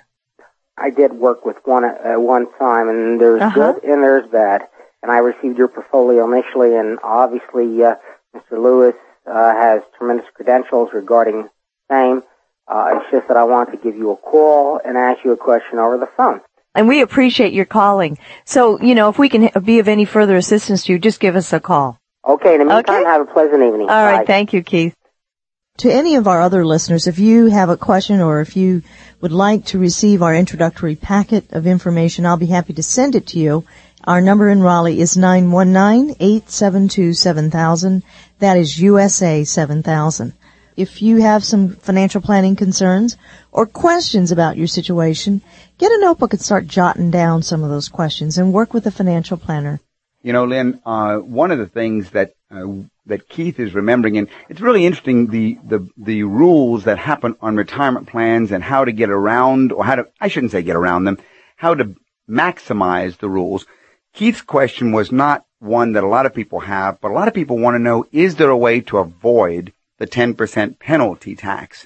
I did work with one at uh, one time, and there's uh-huh. good and there's bad. And I received your portfolio initially, and obviously uh, Mister Lewis uh, has tremendous credentials regarding same. Uh, it's just that I want to give you a call and ask you a question over the phone. And we appreciate your calling. So, you know, if we can be of any further assistance to you, just give us a call. Okay, in the meantime, okay. Have a pleasant evening. All Bye. right, thank you, Keith. To any of our other listeners, if you have a question or if you would like to receive our introductory packet of information, I'll be happy to send it to you. Our number in Raleigh is nine one nine, eight seven two, seven thousand. That is U S A seven thousand. If you have some financial planning concerns or questions about your situation, get a notebook and start jotting down some of those questions and work with a financial planner. You know, Lynn, uh, one of the things that uh, that Keith is remembering, and it's really interesting, the, the, the rules that happen on retirement plans and how to get around, or how to, I shouldn't say get around them, how to maximize the rules. Keith's question was not one that a lot of people have, but a lot of people want to know, is there a way to avoid the ten percent penalty tax?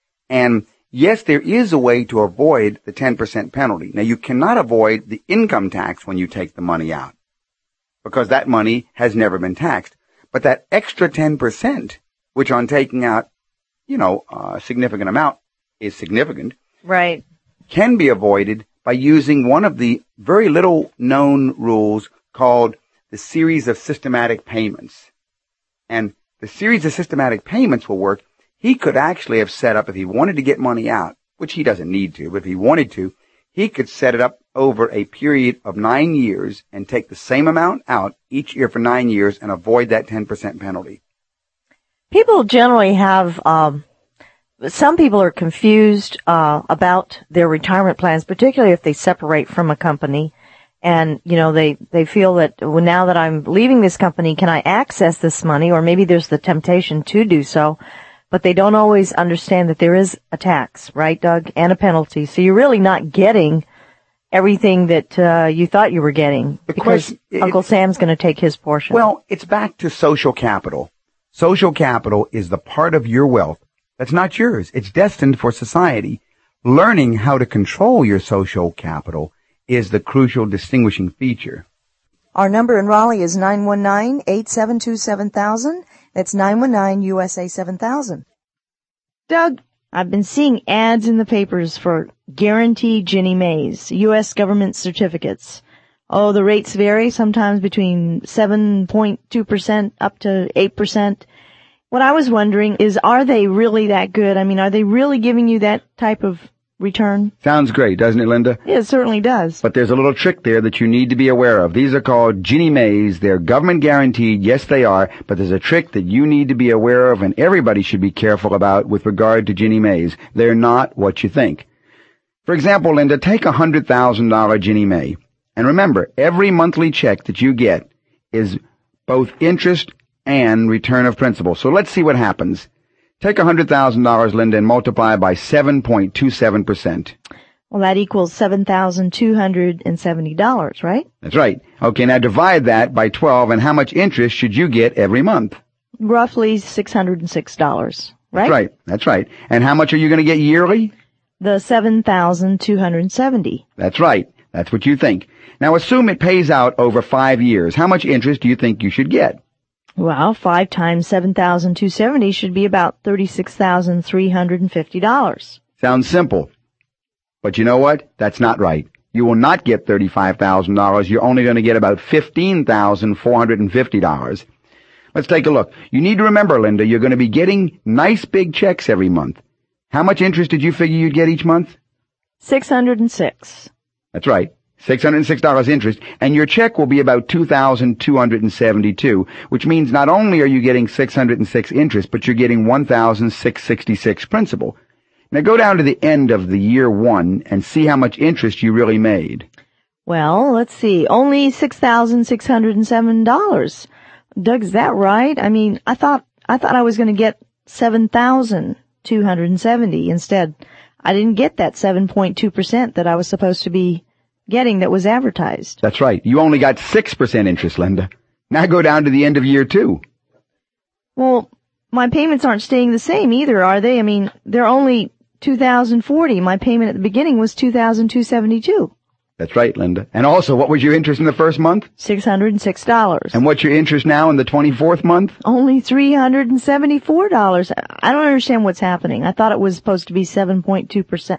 And yes, there is a way to avoid the ten percent penalty. Now, you cannot avoid the income tax when you take the money out, because that money has never been taxed. But that extra ten percent, which on taking out, you know, a significant amount is significant. Right. Can be avoided by using one of the very little known rules called the series of systematic payments. And the series of systematic payments will work. He could actually have set up, if he wanted to get money out, which he doesn't need to, but if he wanted to, he could set it up over a period of nine years and take the same amount out each year for nine years and avoid that ten percent penalty. People generally have, um, some people are confused uh, about their retirement plans, particularly if they separate from a company. And, you know, they, they feel that, well, now that I'm leaving this company, can I access this money? Or maybe there's the temptation to do so. But they don't always understand that there is a tax, right, Doug, and a penalty. So you're really not getting everything that uh, you thought you were getting, because question, Uncle it, Sam's going to take his portion. Well, it's back to social capital. Social capital is the part of your wealth that's not yours. It's destined for society. Learning how to control your social capital is the crucial distinguishing feature. Our number in Raleigh is nine one nine, eight seven two, seven thousand. That's nine one nine U S A seven thousand. Doug, I've been seeing ads in the papers for Guarantee Ginnie Mae's U S government certificates. oh, the rates vary sometimes between seven point two percent up to eight percent. What I was wondering is, are they really that good? I mean, are they really giving you that type of return? Sounds great, doesn't it, Linda? Yeah, it certainly does. But there's a little trick there that you need to be aware of. These are called Ginnie Maes. They're government guaranteed. Yes, they are. But there's a trick that you need to be aware of, and everybody should be careful about with regard to Ginnie Maes. They're not what you think. For example, Linda, take a one hundred thousand dollars Ginnie Mae. And remember, every monthly check that you get is both interest and return of principal. So let's see what happens. Take one hundred thousand dollars, Linda, and multiply by seven point two seven percent. Well, that equals seven thousand two hundred seventy dollars, right? That's right. Okay, now divide that by twelve, and how much interest should you get every month? Roughly six hundred six dollars, right? That's right. That's right. And how much are you going to get yearly? The seven thousand two hundred seventy. That's right. That's what you think. Now assume it pays out over five years. How much interest do you think you should get? Well, five times seven thousand two hundred seventy should be about thirty-six thousand three hundred fifty dollars. Sounds simple. But you know what? That's not right. You will not get thirty-five thousand dollars. You're only going to get about fifteen thousand four hundred fifty dollars. Let's take a look. You need to remember, Linda, you're going to be getting nice big checks every month. How much interest did you figure you'd get each month? six hundred six. That's right. six hundred six dollars interest, and your check will be about two thousand two hundred seventy-two, which means not only are you getting six hundred six interest, but you're getting one thousand six hundred sixty-six principal. Now go down to the end of the year one and see how much interest you really made. Well, let's see. Only six thousand six hundred seven dollars. Doug, is that right? I mean, I thought, I thought I was going to get seven thousand two hundred seventy instead. I didn't get that seven point two percent that I was supposed to be getting that was advertised. That's right. You only got six percent interest, Linda. Now go down to the end of year two. Well, my payments aren't staying the same either, are they? I mean, they're only two thousand forty. My payment at the beginning was two thousand two hundred seventy-two. That's right, Linda. And also, what was your interest in the first month? six hundred six dollars. And what's your interest now in the twenty-fourth month? Only three hundred seventy-four dollars. I don't understand what's happening. I thought it was supposed to be seven point two percent.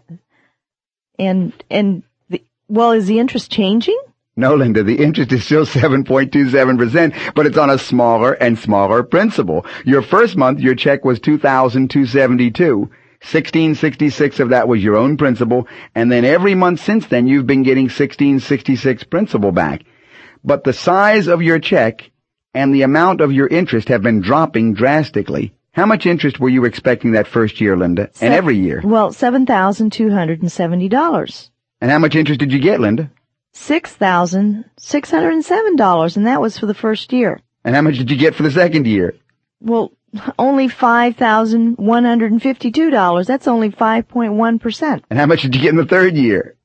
And, and, the, well, is the interest changing? No, Linda, the interest is still seven point two seven percent, but it's on a smaller and smaller principal. Your first month, your check was two thousand two hundred seventy-two. sixteen sixty-six of that was your own principal, and then every month since then you've been getting sixteen sixty-six principal back. But the size of your check and the amount of your interest have been dropping drastically. How much interest were you expecting that first year, Linda, Se- and every year? Well, seven thousand two hundred seventy dollars. And how much interest did you get, Linda? six thousand six hundred seven dollars, and that was for the first year. And how much did you get for the second year? Well, only five thousand one hundred fifty-two dollars. That's only five point one percent. And how much did you get in the third year?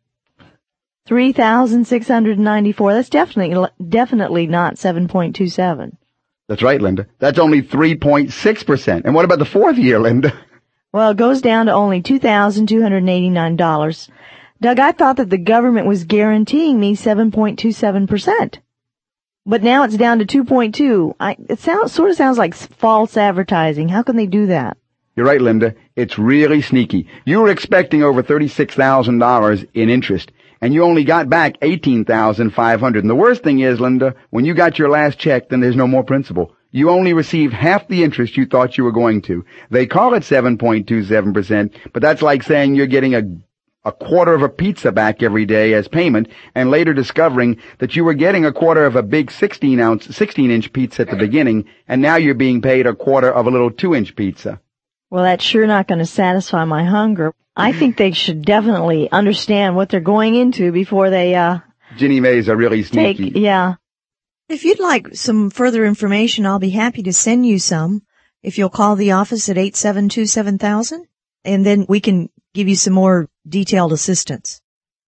three thousand six hundred ninety-four. That's definitely definitely not seven point two seven. That's right, Linda. That's only three point six percent. And what about the fourth year, Linda? Well, it goes down to only two thousand two hundred eighty-nine dollars. Doug, I thought that the government was guaranteeing me seven point two seven percent. But now it's down to two point two. I, it sounds, sort of sounds like false advertising. How can they do that? You're right, Linda. It's really sneaky. You were expecting over thirty-six thousand dollars in interest, and you only got back eighteen thousand five hundred dollars. And the worst thing is, Linda, when you got your last check, then there's no more principal. You only received half the interest you thought you were going to. They call it seven point two seven percent, but that's like saying you're getting a a quarter of a pizza back every day as payment, and later discovering that you were getting a quarter of a big sixteen ounce, sixteen inch pizza at the beginning, and now you're being paid a quarter of a little two inch pizza. Well, that's sure not going to satisfy my hunger. I think they should definitely understand what they're going into before they, uh... Ginnie Maes are really sneaky. Take, yeah. If you'd like some further information, I'll be happy to send you some if you'll call the office at eight seven two seven thousand, and then we can give you some more detailed assistance.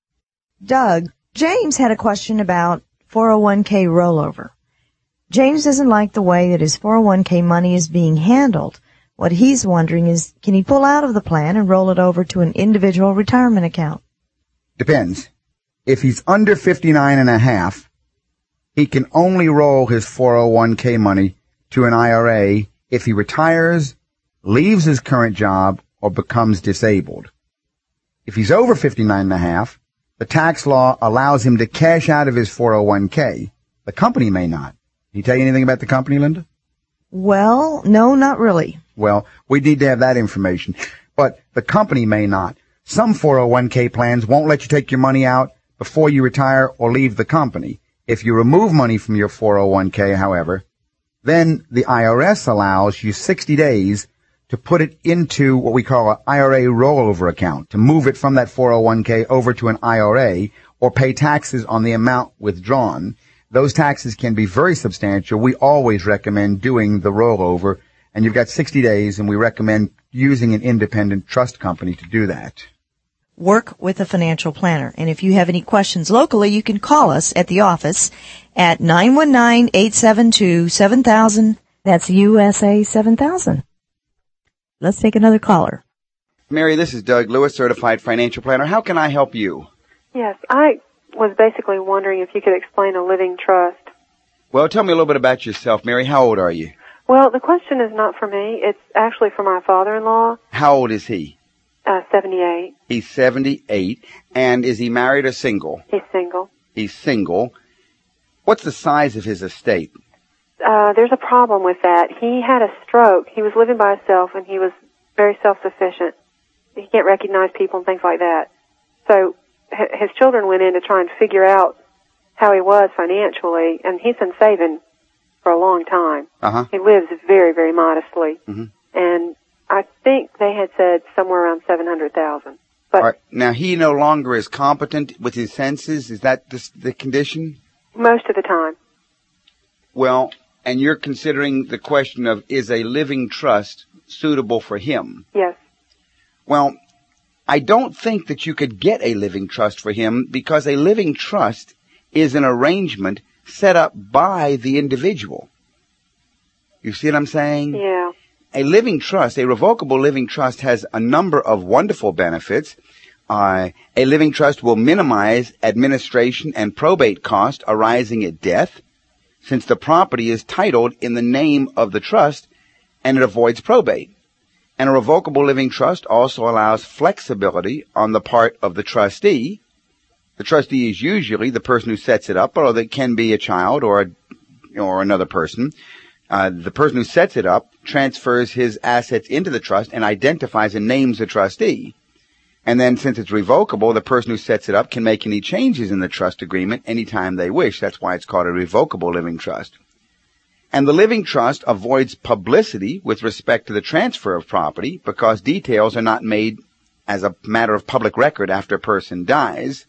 Doug, James had a question about four oh one k rollover. James doesn't like the way that his four oh one k money is being handled. What he's wondering is, can he pull out of the plan and roll it over to an individual retirement account? Depends. If he's under fifty-nine and a half, he can only roll his four oh one k money to an I R A if he retires, leaves his current job, or becomes disabled. If he's over fifty-nine and a half, The tax law allows him to cash out of his four oh one k. The company may not. Can he tell you anything about the company, Linda? Well, no, not really. Well, we need to have that information. But the company may not. Some four oh one k plans won't let you take your money out before you retire or leave the company. If you remove money from your four oh one k, however, then the I R S allows you sixty days to put it into what we call an I R A rollover account, to move it from that four oh one k over to an I R A or pay taxes on the amount withdrawn. Those taxes can be very substantial. We always recommend doing the rollover, and you've got sixty days, and we recommend using an independent trust company to do that. Work with a financial planner. And if you have any questions locally, you can call us at the office at nine one nine, eight seven two, seven thousand. That's U S A seven thousand. Let's take another caller. Mary, this is Doug Lewis, certified financial planner. How can I help you? Yes, I was basically wondering if you could explain a living trust. Well, tell me a little bit about yourself, Mary. How old are you? Well, the question is not for me. It's actually for my father-in-law. How old is he? Uh, seventy-eight. He's seventy-eight. And is he married or single? He's single. He's single. What's the size of his estate? Uh, there's a problem with that. He had a stroke. He was living by himself, and he was very self-sufficient. He can't recognize people and things like that. So h- his children went in to try and figure out how he was financially, and he's been saving for a long time. Uh-huh. He lives very, very modestly. Mm-hmm. And I think they had said somewhere around seven hundred thousand. But All right. Now, he no longer is competent with his senses. Is that the, the condition? Most of the time. Well, and you're considering the question of, is a living trust suitable for him? Yes. Well, I don't think that you could get a living trust for him, because a living trust is an arrangement set up by the individual. You see what I'm saying? Yeah. A living trust, a revocable living trust, has a number of wonderful benefits. Uh, a living trust will minimize administration and probate costs arising at death, since the property is titled in the name of the trust, and it avoids probate. And a revocable living trust also allows flexibility on the part of the trustee. The trustee is usually the person who sets it up, or it can be a child or a, or another person. Uh, the person who sets it up transfers his assets into the trust and identifies and names the trustee. And then, since it's revocable, the person who sets it up can make any changes in the trust agreement anytime they wish. That's why it's called a revocable living trust. And the living trust avoids publicity with respect to the transfer of property, because details are not made as a matter of public record after a person dies.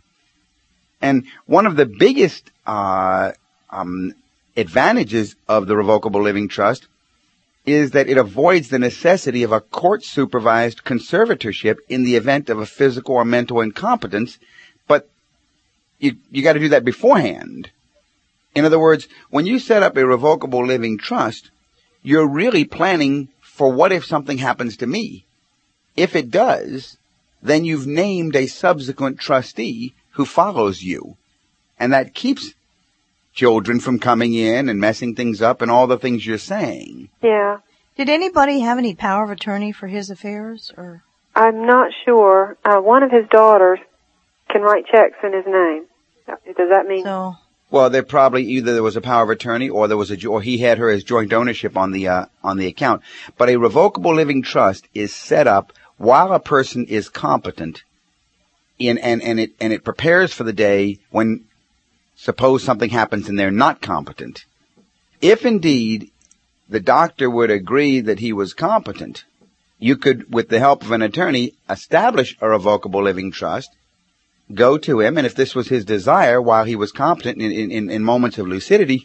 And one of the biggest uh um advantages of the revocable living trust is that it avoids the necessity of a court-supervised conservatorship in the event of a physical or mental incompetence, but you you got to do that beforehand. In other words, when you set up a revocable living trust, you're really planning for what if something happens to me. If it does, then you've named a subsequent trustee who follows you, and that keeps children from coming in and messing things up and all the things you're saying. Yeah. Did anybody have any power of attorney for his affairs, or? I'm not sure. Uh, one of his daughters can write checks in his name. Does that mean? So. Well, there probably either there was a power of attorney, or there was a, or he had her as joint ownership on the uh, on the account. But a revocable living trust is set up while a person is competent, in and and it and it prepares for the day when, suppose something happens and they're not competent. If indeed the doctor would agree that he was competent, you could, with the help of an attorney, establish a revocable living trust, go to him, and if this was his desire while he was competent in, in, in moments of lucidity,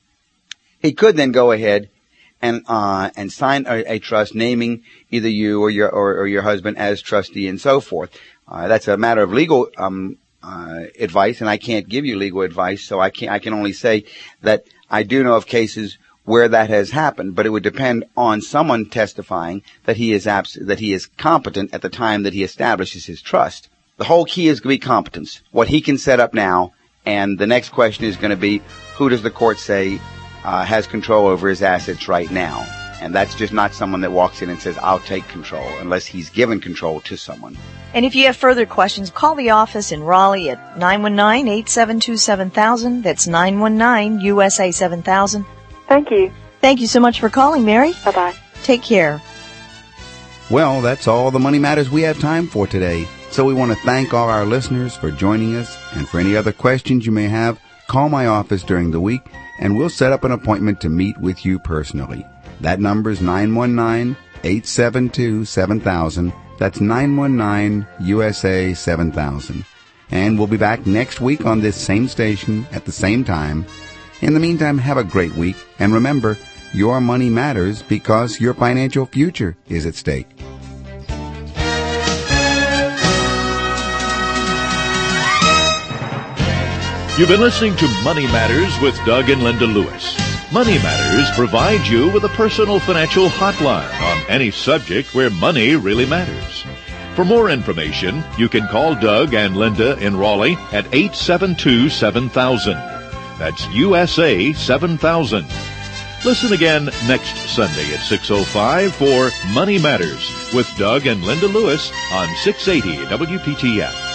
he could then go ahead and uh, and sign a, a trust naming either you or your or, or your husband as trustee and so forth. Uh, that's a matter of legal um Uh, advice, and I can't give you legal advice, so I can I can only say that I do know of cases where that has happened, but it would depend on someone testifying that he is abs- that he is competent at the time that he establishes his trust. The whole key is going to be competence, what he can set up now, and the next question is going to be, who does the court say uh, has control over his assets right now? And that's just not someone that walks in and says, I'll take control, unless he's given control to someone. And if you have further questions, call the office in Raleigh at nine one nine, eight seven two, seven thousand. That's nine one nine U S A seven thousand. Thank you. Thank you so much for calling, Mary. Bye-bye. Take care. Well, that's all the Money Matters we have time for today. So we want to thank all our listeners for joining us. And for any other questions you may have, call my office during the week, and we'll set up an appointment to meet with you personally. That number is nine one nine, eight seven two, seven thousand. That's nine one nine U S A seven thousand. And we'll be back next week on this same station at the same time. In the meantime, have a great week. And remember, your money matters because your financial future is at stake. You've been listening to Money Matters with Doug and Linda Lewis. Money Matters provides you with a personal financial hotline on any subject where money really matters. For more information, you can call Doug and Linda in Raleigh at eight seven two, seven thousand. That's U S A seven thousand. Listen again next Sunday at six oh five for Money Matters with Doug and Linda Lewis on six eighty W P T F.